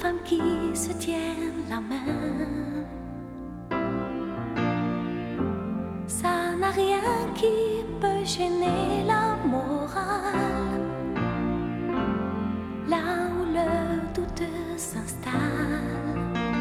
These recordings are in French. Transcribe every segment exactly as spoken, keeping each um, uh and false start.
femmes qui se tiennent la main. Ça n'a rien qui peut gêner la morale. Là où le doute s'installe,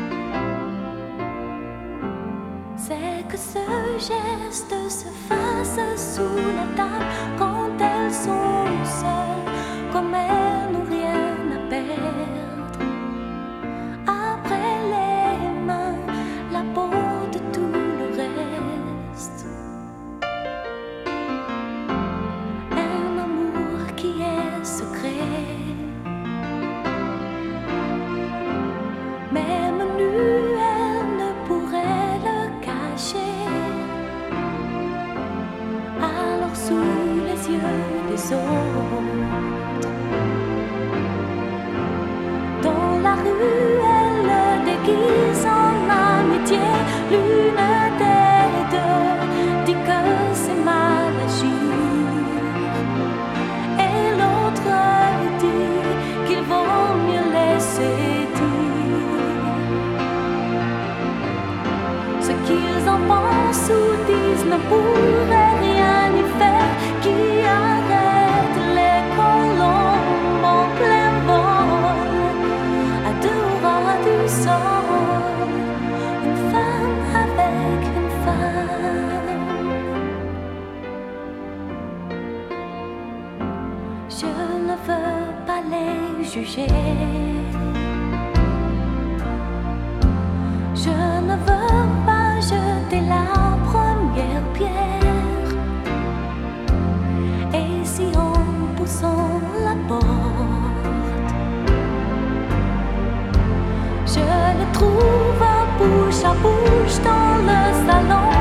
c'est que ce geste se fasse sous la table quand elles sont seules, comme elles n'ont rien à perdre. Après les mains, la peau de tout le reste. Un amour qui est secret, même nue, elle ne pourrait le cacher. Alors sous les yeux des autres, dans la rue, elle le déguise en amitié. L'une des deux dit que c'est mal agir, et l'autre dit qu'il vaut mieux laisser dire ce qu'ils en pensent ou disent ne pourrait rien y faire, qui arrête les colombes en plein vol à deux ras du sol, une femme avec une femme. Je ne veux pas les juger, je ne veux pas jeter la première pierre. Et si en poussant la porte, je le trouve bouche à bouche dans le salon,